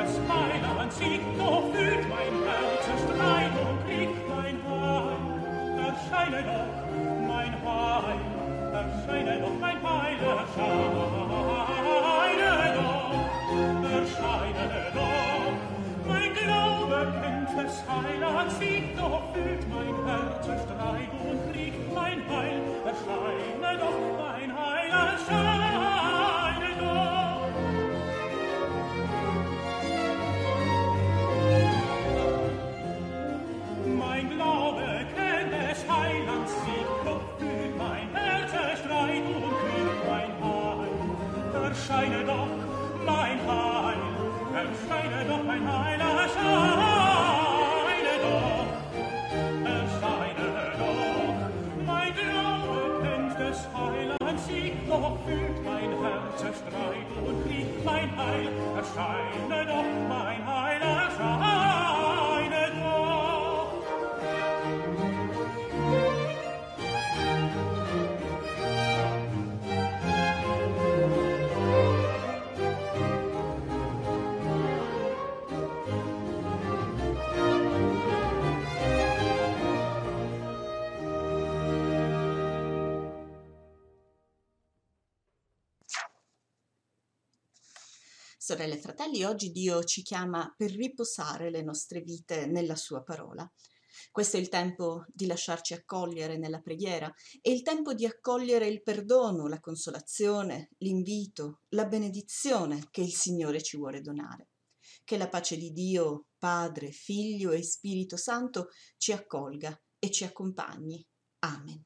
Sorelle e fratelli, oggi Dio ci chiama per riposare le nostre vite nella sua parola. Questo è il tempo di lasciarci accogliere nella preghiera, è il tempo di accogliere il perdono, la consolazione, l'invito, la benedizione che il Signore ci vuole donare. Che la pace di Dio, Padre, Figlio e Spirito Santo ci accolga e ci accompagni. Amen.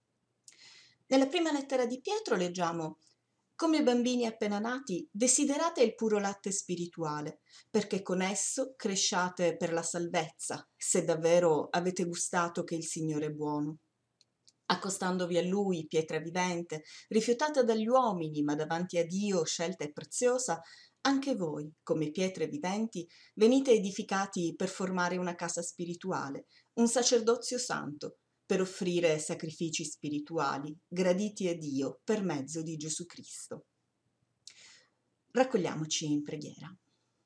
Nella prima lettera di Pietro leggiamo: come bambini appena nati, desiderate il puro latte spirituale, perché con esso cresciate per la salvezza, se davvero avete gustato che il Signore è buono. Accostandovi a Lui, pietra vivente, rifiutata dagli uomini, ma davanti a Dio scelta e preziosa, anche voi, come pietre viventi, venite edificati per formare una casa spirituale, un sacerdozio santo, per offrire sacrifici spirituali, graditi a Dio per mezzo di Gesù Cristo. Raccogliamoci in preghiera.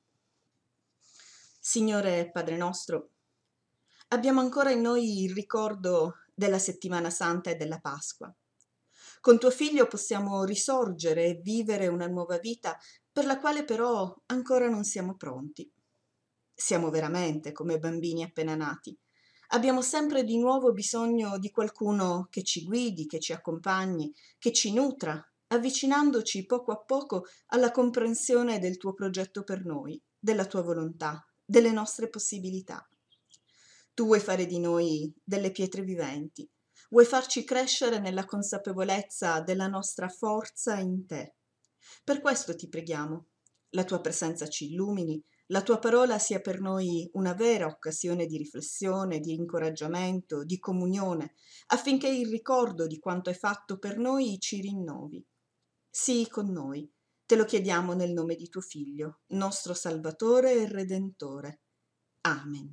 Signore Padre nostro, abbiamo ancora in noi il ricordo della Settimana Santa e della Pasqua. Con tuo Figlio possiamo risorgere e vivere una nuova vita per la quale però ancora non siamo pronti. Siamo veramente come bambini appena nati. Abbiamo sempre di nuovo bisogno di qualcuno che ci guidi, che ci accompagni, che ci nutra, avvicinandoci poco a poco alla comprensione del tuo progetto per noi, della tua volontà, delle nostre possibilità. Tu vuoi fare di noi delle pietre viventi, vuoi farci crescere nella consapevolezza della nostra forza in te. Per questo ti preghiamo, la tua presenza ci illumini, la tua parola sia per noi una vera occasione di riflessione, di incoraggiamento, di comunione, affinché il ricordo di quanto hai fatto per noi ci rinnovi. Sii con noi, te lo chiediamo nel nome di tuo Figlio, nostro Salvatore e Redentore. Amen.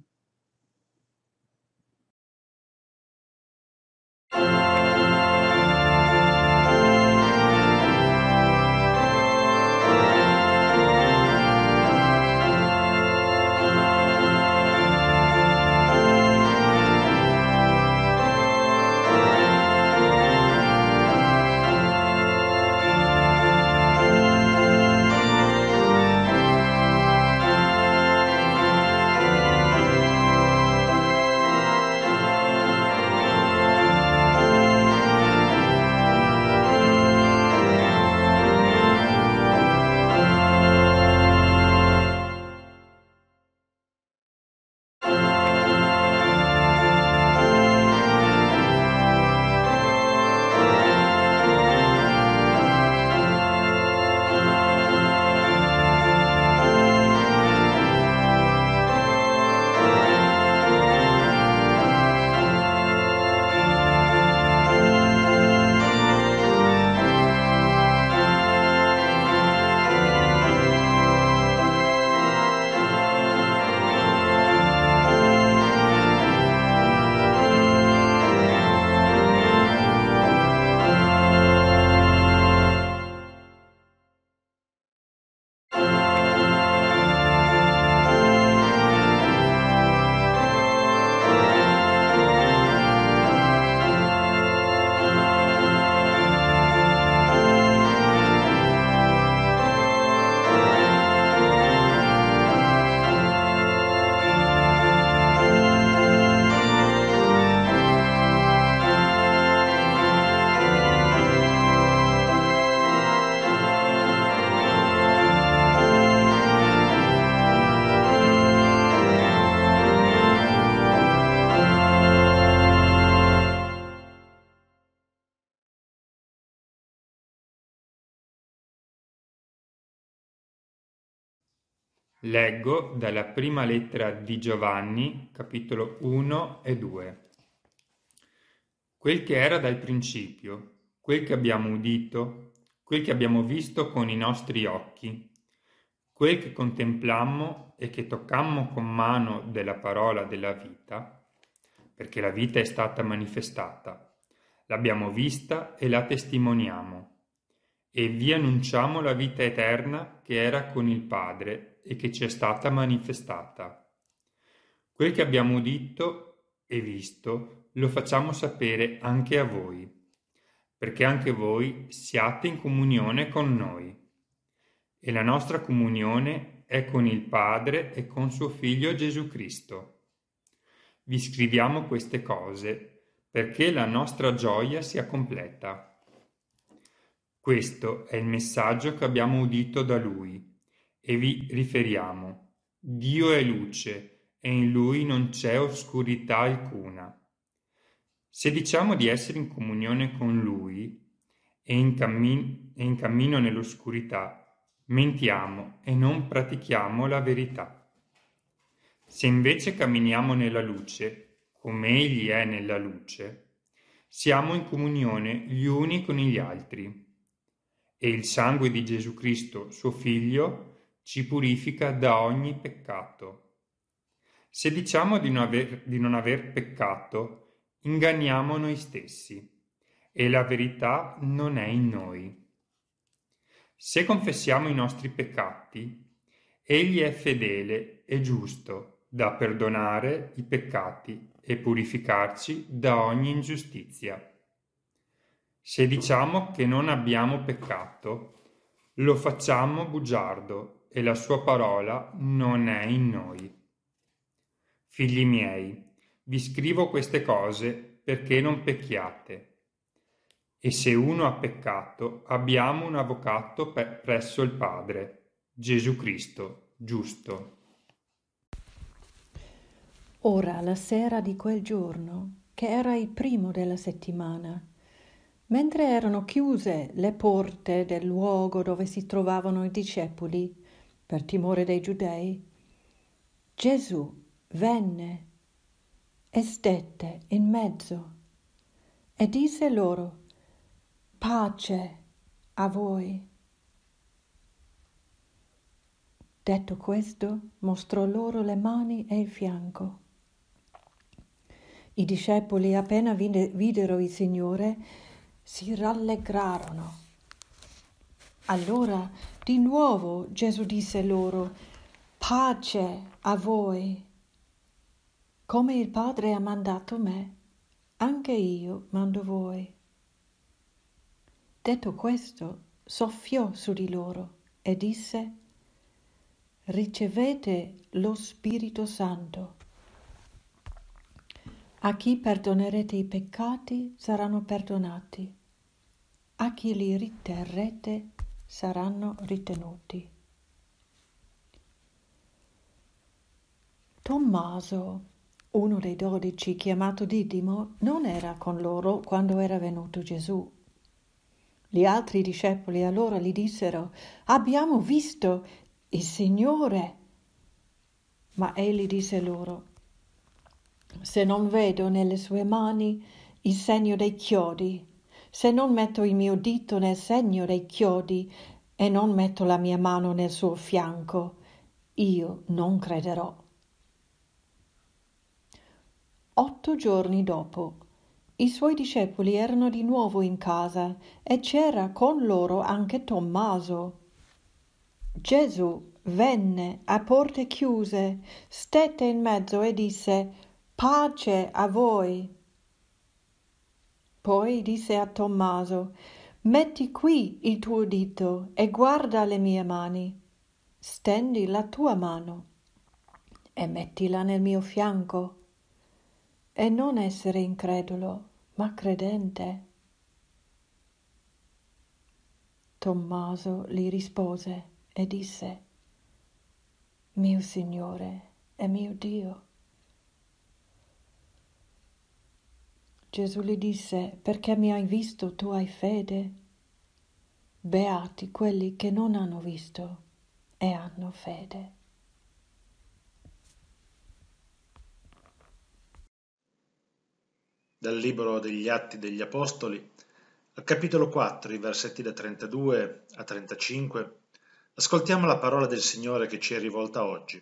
Leggo dalla prima lettera di Giovanni, capitolo 1 e 2. Quel che era dal principio, quel che abbiamo udito, quel che abbiamo visto con i nostri occhi, quel che contemplammo e che toccammo con mano della parola della vita, perché la vita è stata manifestata. L'abbiamo vista e la testimoniamo. E vi annunciamo la vita eterna che era con il Padre e che ci è stata manifestata. Quel che abbiamo udito e visto lo facciamo sapere anche a voi, perché anche voi siate in comunione con noi. E la nostra comunione è con il Padre e con suo Figlio Gesù Cristo. Vi scriviamo queste cose perché la nostra gioia sia completa. Questo è il messaggio che abbiamo udito da Lui e vi riferiamo. Dio è luce e in Lui non c'è oscurità alcuna. Se diciamo di essere in comunione con Lui e in cammino nell'oscurità, mentiamo e non pratichiamo la verità. Se invece camminiamo nella luce, come Egli è nella luce, siamo in comunione gli uni con gli altri. E il sangue di Gesù Cristo, suo Figlio, ci purifica da ogni peccato. Se diciamo di non aver peccato, inganniamo noi stessi e la verità non è in noi. Se confessiamo i nostri peccati, Egli è fedele e giusto da perdonare i peccati e purificarci da ogni ingiustizia. Se diciamo che non abbiamo peccato, lo facciamo bugiardo e la sua parola non è in noi. Figli miei, vi scrivo queste cose perché non pecchiate. E se uno ha peccato, abbiamo un avvocato presso il Padre, Gesù Cristo, giusto. Ora, la sera di quel giorno, che era il primo della settimana, mentre erano chiuse le porte del luogo dove si trovavano i discepoli, per timore dei giudei, Gesù venne e stette in mezzo e disse loro: pace a voi. Detto questo, mostrò loro le mani e il fianco. I discepoli, appena videro il Signore, si rallegrarono. Allora di nuovo Gesù disse loro: pace a voi. Come il Padre ha mandato me, anche io mando voi. Detto questo, soffiò su di loro e disse: ricevete lo Spirito Santo. A chi perdonerete i peccati saranno perdonati, a chi li riterrete saranno ritenuti. Tommaso, uno dei 12, chiamato Didimo, non era con loro quando era venuto Gesù. Gli altri discepoli allora gli dissero: abbiamo visto il Signore. Ma egli disse loro: se non vedo nelle sue mani il segno dei chiodi, se non metto il mio dito nel segno dei chiodi e non metto la mia mano nel suo fianco, io non crederò. 8 giorni dopo, i suoi discepoli erano di nuovo in casa e c'era con loro anche Tommaso. Gesù venne a porte chiuse, stette in mezzo e disse: pace a voi. Poi disse a Tommaso: metti qui il tuo dito e guarda le mie mani. Stendi la tua mano e mettila nel mio fianco. E non essere incredulo, ma credente. Tommaso gli rispose e disse: mio Signore e mio Dio. Gesù gli disse: perché mi hai visto, tu hai fede. Beati quelli che non hanno visto e hanno fede. dal libro degli Atti degli Apostoli, al capitolo 4, i versetti da 32 a 35, ascoltiamo la parola del Signore che ci è rivolta oggi.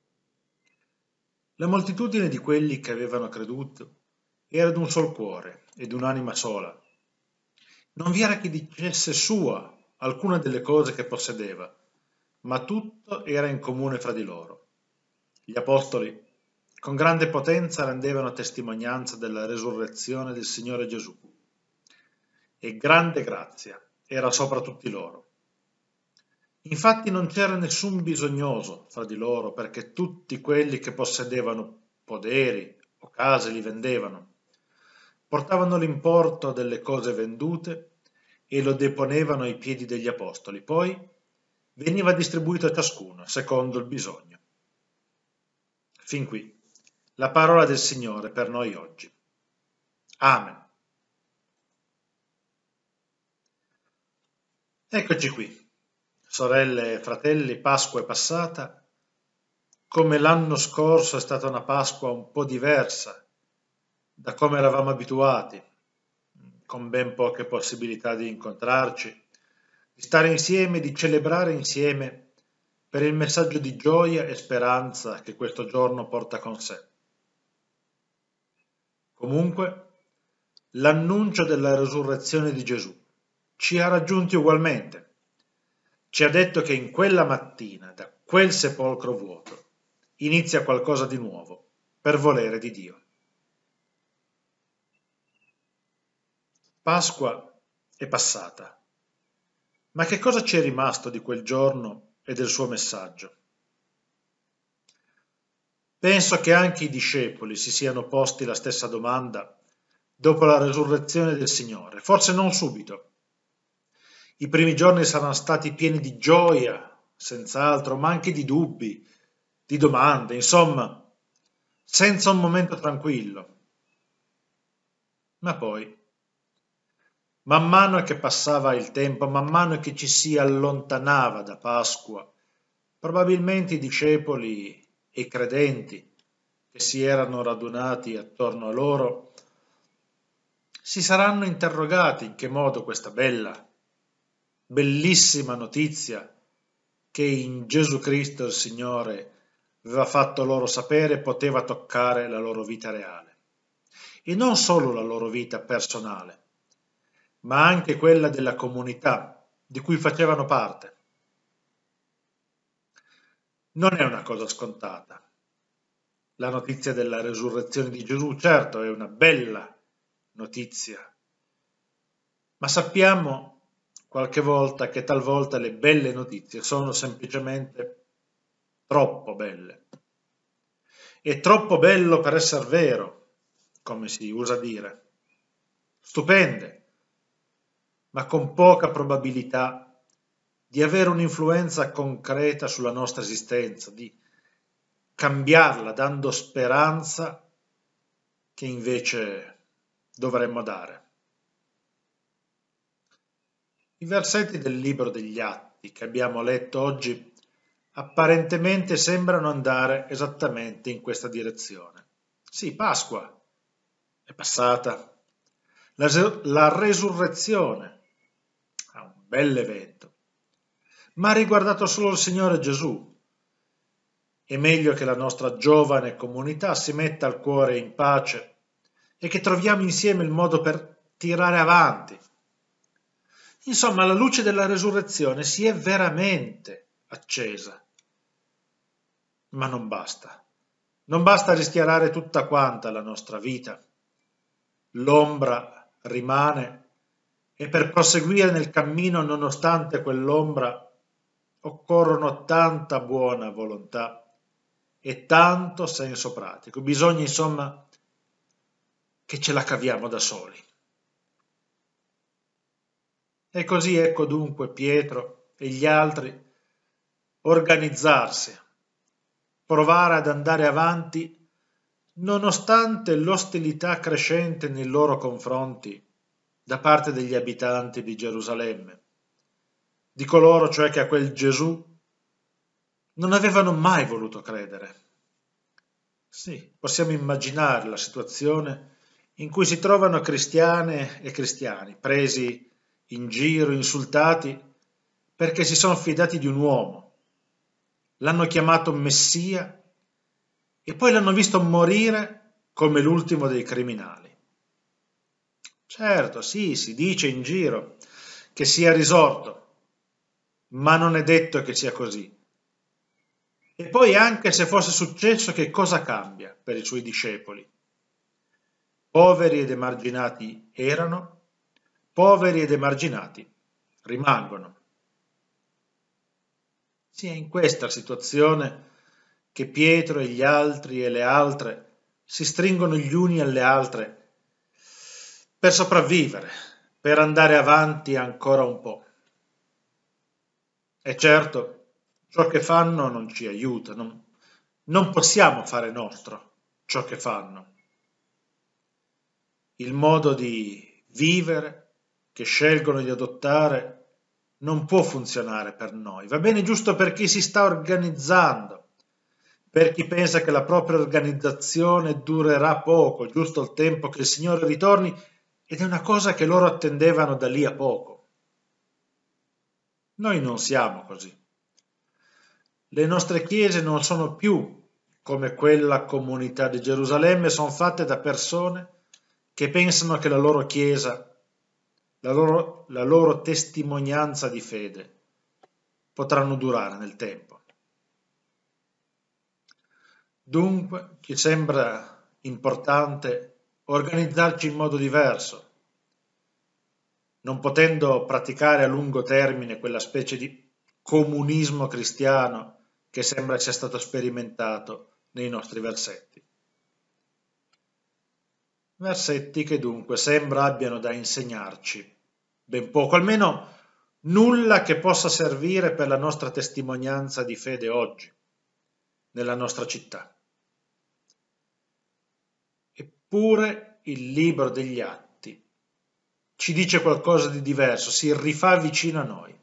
La moltitudine di quelli che avevano creduto era d'un sol cuore ed un'anima sola. Non vi era chi dicesse sua alcuna delle cose che possedeva, ma tutto era in comune fra di loro. Gli apostoli con grande potenza rendevano testimonianza della resurrezione del Signore Gesù, e grande grazia era sopra tutti loro. Infatti non c'era nessun bisognoso fra di loro, perché tutti quelli che possedevano poderi o case li vendevano, portavano l'importo delle cose vendute e lo deponevano ai piedi degli apostoli. Poi veniva distribuito a ciascuno secondo il bisogno. Fin qui la parola del Signore per noi oggi. Amen. Eccoci qui. Sorelle e fratelli, Pasqua è passata. Come l'anno scorso è stata una Pasqua un po' diversa da come eravamo abituati, con ben poche possibilità di incontrarci, di stare insieme, di celebrare insieme per il messaggio di gioia e speranza che questo giorno porta con sé. Comunque, l'annuncio della resurrezione di Gesù ci ha raggiunti ugualmente. Ci ha detto che in quella mattina, da quel sepolcro vuoto, inizia qualcosa di nuovo, per volere di Dio. Pasqua è passata, ma che cosa ci è rimasto di quel giorno e del suo messaggio? Penso che anche i discepoli si siano posti la stessa domanda dopo la resurrezione del Signore, forse non subito. I primi giorni saranno stati pieni di gioia, senz'altro, ma anche di dubbi, di domande, insomma, senza un momento tranquillo. Ma poi, man mano che passava il tempo, man mano che ci si allontanava da Pasqua, probabilmente i discepoli e i credenti che si erano radunati attorno a loro si saranno interrogati in che modo questa bellissima notizia che in Gesù Cristo il Signore aveva fatto loro sapere poteva toccare la loro vita reale. E non solo la loro vita personale, ma anche quella della comunità di cui facevano parte. Non è una cosa scontata. La notizia della resurrezione di Gesù, certo, è una bella notizia, ma sappiamo qualche volta che talvolta le belle notizie sono semplicemente troppo belle. È troppo bello per essere vero, come si usa dire. Stupende, ma con poca probabilità di avere un'influenza concreta sulla nostra esistenza, di cambiarla dando speranza che invece dovremmo dare. I versetti del libro degli Atti che abbiamo letto oggi apparentemente sembrano andare esattamente in questa direzione. Sì, Pasqua è passata, la resurrezione è un bell'evento, ma ha riguardato solo il Signore Gesù. È meglio che la nostra giovane comunità si metta al cuore in pace e che troviamo insieme il modo per tirare avanti. Insomma, la luce della resurrezione si è veramente accesa. Ma non basta. Non basta rischiarare tutta quanta la nostra vita. L'ombra rimane e per proseguire nel cammino nonostante quell'ombra occorrono tanta buona volontà e tanto senso pratico. Bisogna, insomma, che ce la caviamo da soli. E così ecco dunque Pietro e gli altri organizzarsi, provare ad andare avanti nonostante l'ostilità crescente nei loro confronti da parte degli abitanti di Gerusalemme, di coloro cioè che a quel Gesù non avevano mai voluto credere. Sì, possiamo immaginare la situazione in cui si trovano cristiane e cristiani presi in giro, insultati, perché si sono fidati di un uomo, l'hanno chiamato Messia e poi l'hanno visto morire come l'ultimo dei criminali. Certo, sì, si dice in giro che sia risorto, ma non è detto che sia così. E poi anche se fosse successo, che cosa cambia per i suoi discepoli? Poveri ed emarginati erano, poveri ed emarginati rimangono. Sì, è in questa situazione che Pietro e gli altri e le altre si stringono gli uni alle altre per sopravvivere, per andare avanti ancora un po'. E certo, ciò che fanno non ci aiuta, non possiamo fare nostro ciò che fanno. Il modo di vivere che scelgono di adottare non può funzionare per noi. Va bene giusto per chi si sta organizzando, per chi pensa che la propria organizzazione durerà poco, giusto il tempo che il Signore ritorni, ed è una cosa che loro attendevano da lì a poco. Noi non siamo così. Le nostre chiese non sono più come quella comunità di Gerusalemme, sono fatte da persone che pensano che la loro chiesa, la loro testimonianza di fede potranno durare nel tempo. Dunque ci sembra importante organizzarci in modo diverso, non potendo praticare a lungo termine quella specie di comunismo cristiano che sembra sia stato sperimentato nei nostri versetti. Versetti che dunque sembra abbiano da insegnarci ben poco, almeno nulla che possa servire per la nostra testimonianza di fede oggi, nella nostra città. Eppure il libro degli Atti ci dice qualcosa di diverso, si rifà vicino a noi.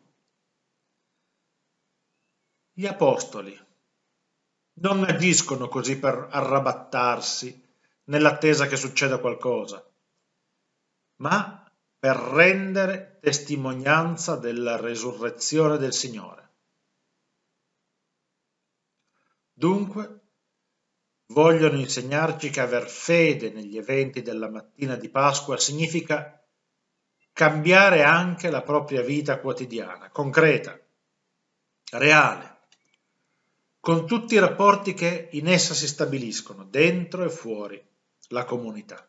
Gli apostoli non agiscono così per arrabattarsi nell'attesa che succeda qualcosa, ma per rendere testimonianza della resurrezione del Signore. Dunque, vogliono insegnarci che aver fede negli eventi della mattina di Pasqua significa cambiare anche la propria vita quotidiana, concreta, reale, con tutti i rapporti che in essa si stabiliscono, dentro e fuori la comunità.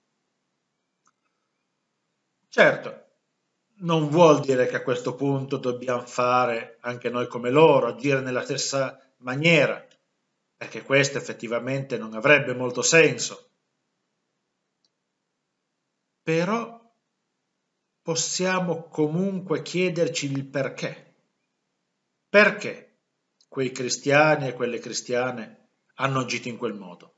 Certo, non vuol dire che a questo punto dobbiamo fare anche noi come loro, agire nella stessa maniera, perché questo effettivamente non avrebbe molto senso. Però possiamo comunque chiederci il perché. Perché quei cristiani e quelle cristiane hanno agito in quel modo?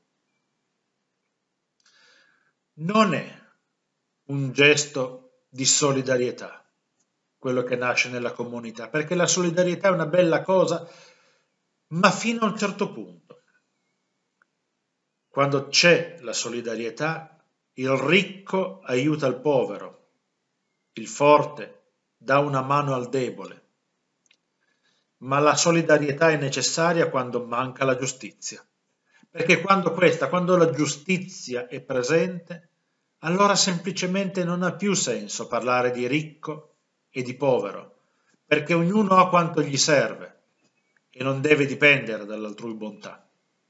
Non è un gesto di solidarietà quello che nasce nella comunità, perché la solidarietà è una bella cosa, ma fino a un certo punto. Quando c'è la solidarietà, il ricco aiuta il povero, il forte dà una mano al debole, ma la solidarietà è necessaria quando manca la giustizia, perché quando la giustizia è presente, allora semplicemente non ha più senso parlare di ricco e di povero, perché ognuno ha quanto gli serve e non deve dipendere dall'altrui bontà.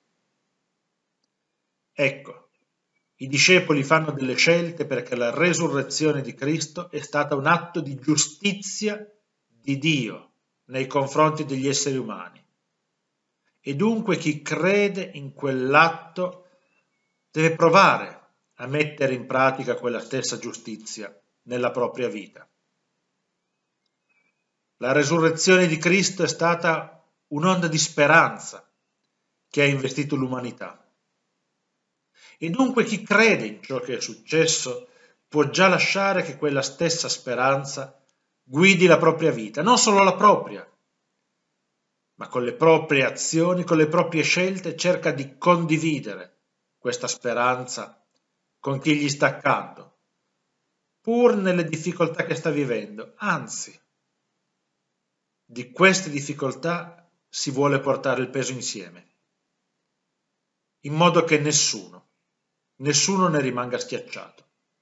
Ecco, i discepoli fanno delle scelte perché la resurrezione di Cristo è stata un atto di giustizia di Dio nei confronti degli esseri umani. E dunque chi crede in quell'atto deve provare a mettere in pratica quella stessa giustizia nella propria vita. La resurrezione di Cristo è stata un'onda di speranza che ha investito l'umanità. E dunque chi crede in ciò che è successo può già lasciare che quella stessa speranza guidi la propria vita, non solo la propria, ma con le proprie azioni, con le proprie scelte cerca di condividere questa speranza con chi gli sta accanto, pur nelle difficoltà che sta vivendo. Anzi, di queste difficoltà si vuole portare il peso insieme, in modo che nessuno ne rimanga schiacciato.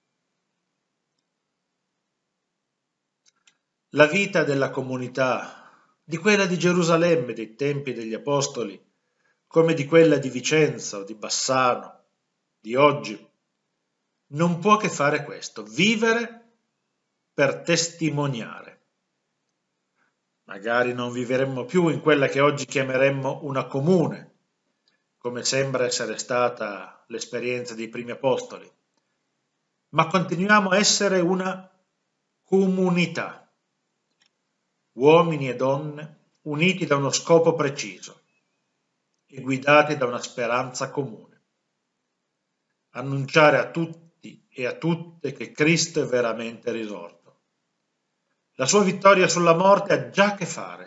La vita della comunità, di quella di Gerusalemme dei tempi degli Apostoli, come di quella di Vicenza o di Bassano, di oggi, non può che fare questo: vivere per testimoniare. Magari non vivremmo più in quella che oggi chiameremmo una comune, come sembra essere stata l'esperienza dei primi apostoli, ma continuiamo a essere una comunità, uomini e donne uniti da uno scopo preciso e guidati da una speranza comune: annunciare a tutti e a tutte che Cristo è veramente risorto. La sua vittoria sulla morte ha già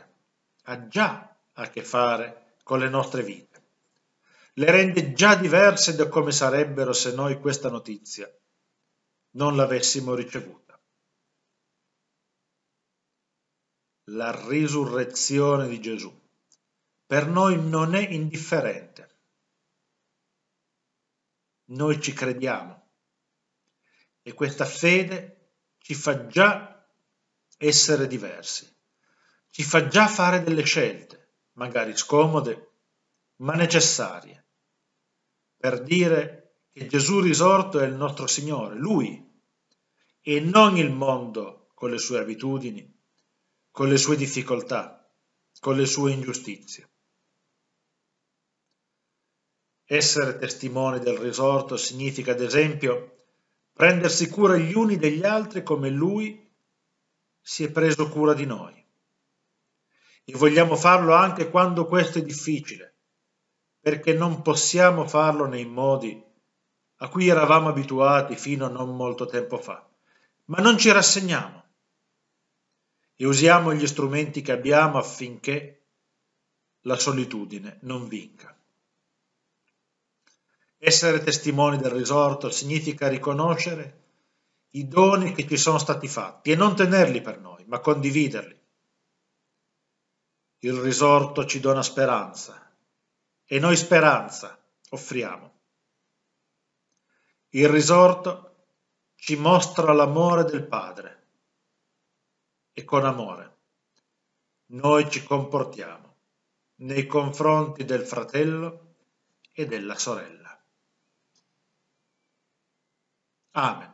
a che fare con le nostre vite. Le rende già diverse da come sarebbero se noi questa notizia non l'avessimo ricevuta. La risurrezione di Gesù per noi non è indifferente. Noi ci crediamo e questa fede ci fa già essere diversi, ci fa già fare delle scelte, magari scomode, ma necessarie, per dire che Gesù risorto è il nostro Signore, Lui, e non il mondo con le sue abitudini, con le sue difficoltà, con le sue ingiustizie. Essere testimoni del risorto significa, ad esempio, prendersi cura gli uni degli altri come Lui si è preso cura di noi. E vogliamo farlo anche quando questo è difficile, perché non possiamo farlo nei modi a cui eravamo abituati fino a non molto tempo fa. Ma non ci rassegniamo e usiamo gli strumenti che abbiamo affinché la solitudine non vinca. Essere testimoni del risorto significa riconoscere i doni che ci sono stati fatti e non tenerli per noi, ma condividerli. Il risorto ci dona speranza e noi speranza offriamo. Il risorto ci mostra l'amore del Padre e con amore noi ci comportiamo nei confronti del fratello e della sorella. Amen.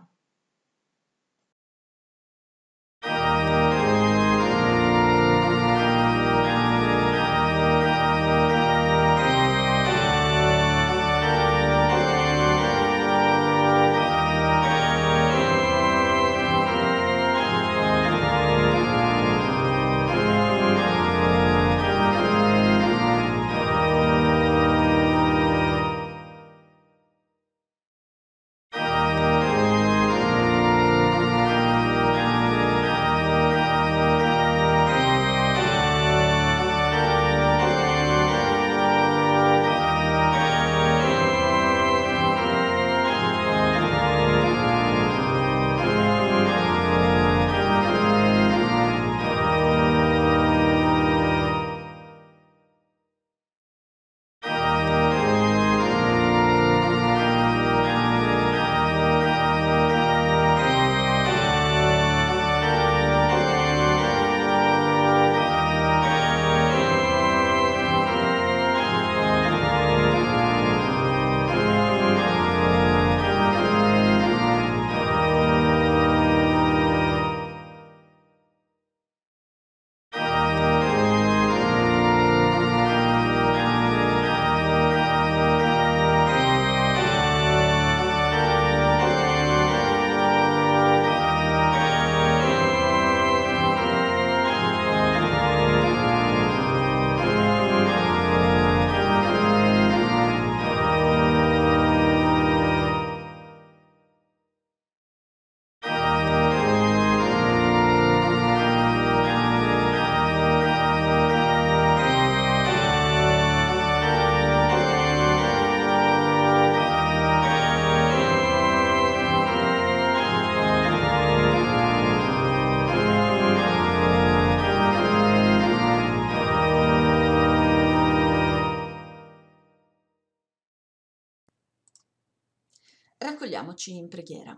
Raccogliamoci in preghiera.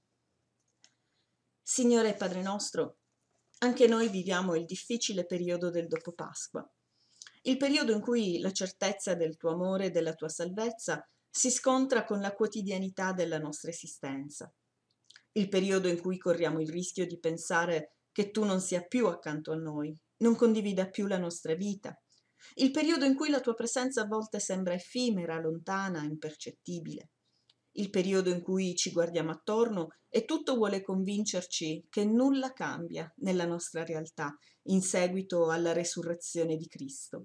Signore Padre nostro, anche noi viviamo il difficile periodo del dopo Pasqua, il periodo in cui la certezza del tuo amore e della tua salvezza si scontra con la quotidianità della nostra esistenza, il periodo in cui corriamo il rischio di pensare che tu non sia più accanto a noi, non condivida più la nostra vita, il periodo in cui la tua presenza a volte sembra effimera, lontana, impercettibile, il periodo in cui ci guardiamo attorno e tutto vuole convincerci che nulla cambia nella nostra realtà in seguito alla resurrezione di Cristo.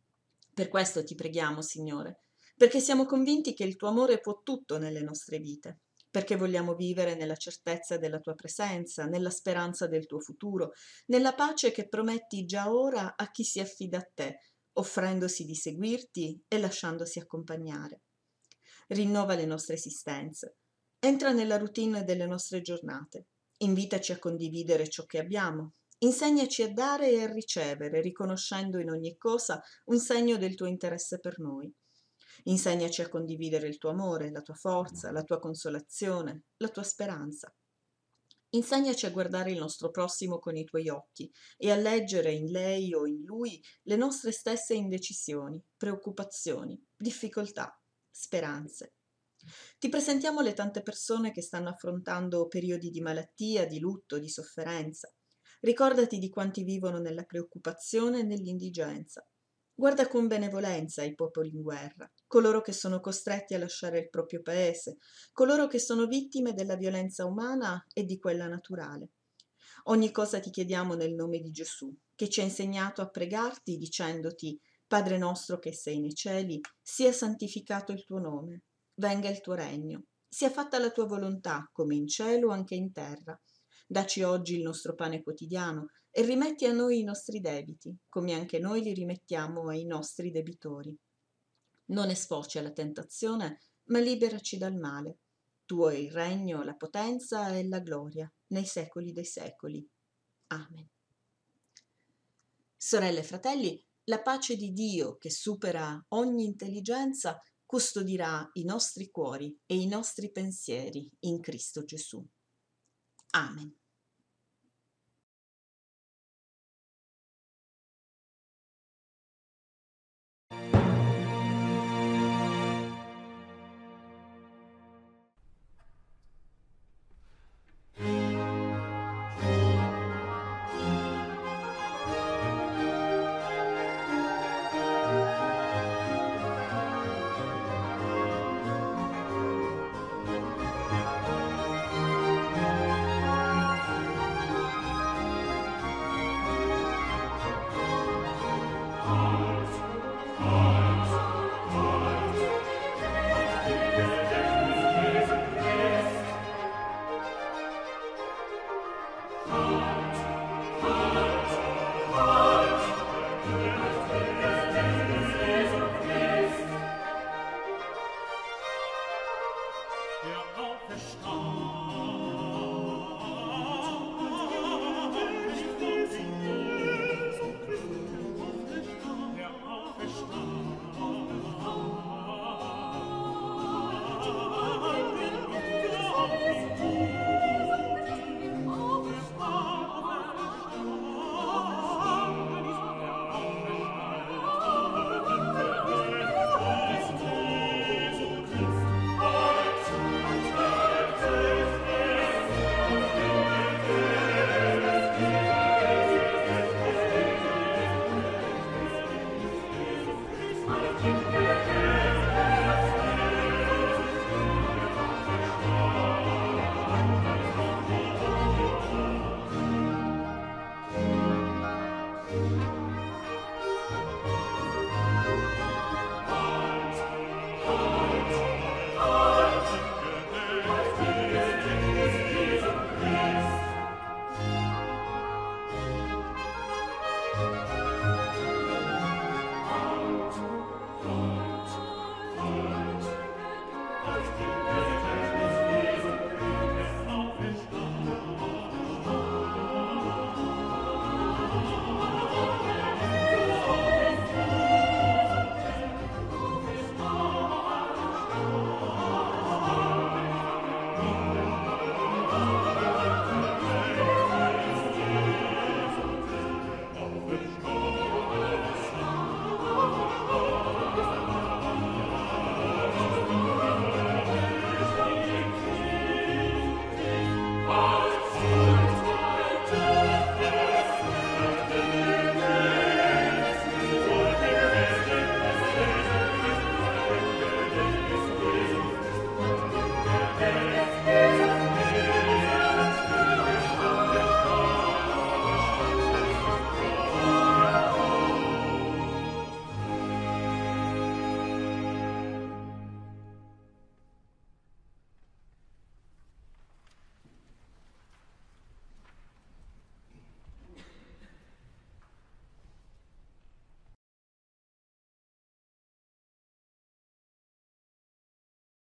Per questo ti preghiamo, Signore, perché siamo convinti che il tuo amore può tutto nelle nostre vite, perché vogliamo vivere nella certezza della tua presenza, nella speranza del tuo futuro, nella pace che prometti già ora a chi si affida a te, offrendosi di seguirti e lasciandosi accompagnare. Rinnova le nostre esistenze, entra nella routine delle nostre giornate, invitaci a condividere ciò che abbiamo, insegnaci a dare e a ricevere, riconoscendo in ogni cosa un segno del tuo interesse per noi. Insegnaci a condividere il tuo amore, la tua forza, la tua consolazione, la tua speranza. Insegnaci a guardare il nostro prossimo con i tuoi occhi e a leggere in lei o in lui le nostre stesse indecisioni, preoccupazioni, difficoltà, speranze. Ti presentiamo le tante persone che stanno affrontando periodi di malattia, di lutto, di sofferenza. Ricordati di quanti vivono nella preoccupazione e nell'indigenza. Guarda con benevolenza i popoli in guerra, coloro che sono costretti a lasciare il proprio paese, coloro che sono vittime della violenza umana e di quella naturale. Ogni cosa ti chiediamo nel nome di Gesù, che ci ha insegnato a pregarti dicendoti: Padre nostro che sei nei cieli, sia santificato il tuo nome, venga il tuo regno, sia fatta la tua volontà, come in cielo anche in terra. Dacci oggi il nostro pane quotidiano e rimetti a noi i nostri debiti, come anche noi li rimettiamo ai nostri debitori. Non esforci alla tentazione, ma liberaci dal male. Tuo è il regno, la potenza e la gloria, nei secoli dei secoli. Amen. Sorelle e fratelli, la pace di Dio, che supera ogni intelligenza, custodirà i nostri cuori e i nostri pensieri in Cristo Gesù. Amen.